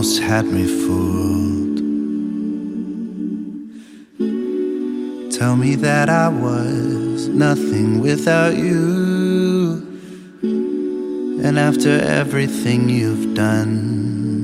almost had me fooled. Tell me that I was nothing without you, and after everything you've done,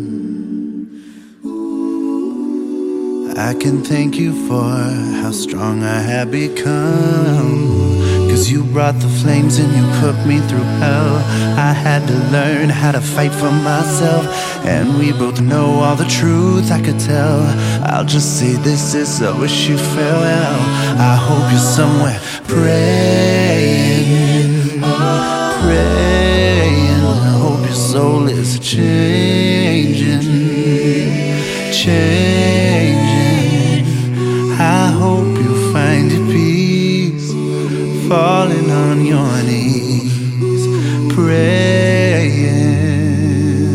I can thank you for how strong I have become. 'Cause you brought the flames and you put me through hell. I had to learn how to fight for myself, and we both know all the truth I could tell. I'll just say this is, I wish you farewell. I hope you're somewhere praying, praying. I hope your soul is changing, changing. I hope you find your peace, falling on your knees, praying.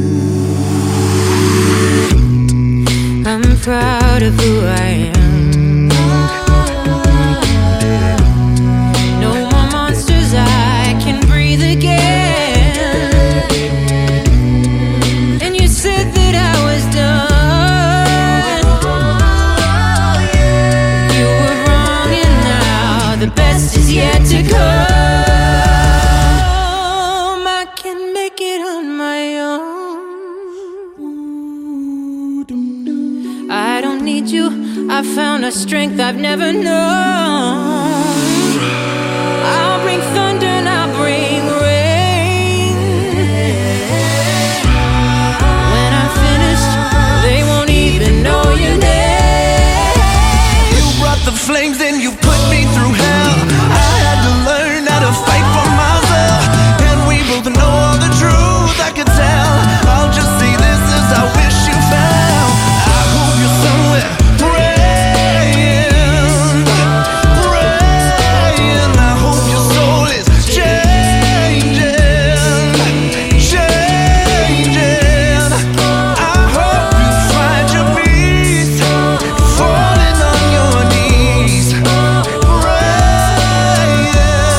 I'm proud of who I am. No more monsters, I can breathe again. And you said that I was done. You were wrong, and now the best is yet to come. I can make it on my own. I don't need you, I found a strength I've never known. I'll bring thunder and I'll bring rain. When I'm finished, they won't even know your name. You brought the flames and you put me through hell. I had to learn how to fight for myself, and we both know all the truth I could tell. I'll just say this is, I wish you found. I hope you're somewhere praying, praying. I hope your soul is changing, changing. I hope you find your peace, falling on your knees, praying.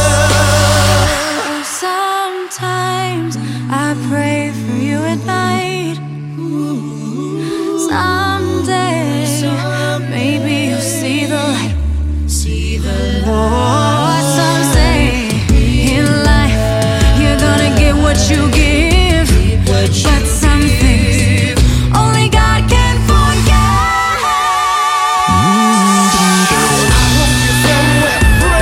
Sometimes I pray for you at night. Someday, maybe you'll see the light. Oh, some say in life you're gonna get what you give, but some things only God can forget. Somewhere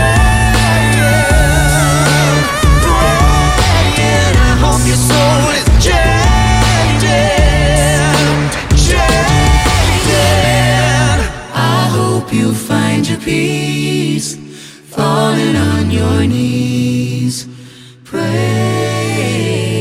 praying, praying. I hope your soul is changing, changing. I hope you find your peace, falling on your knees, pray.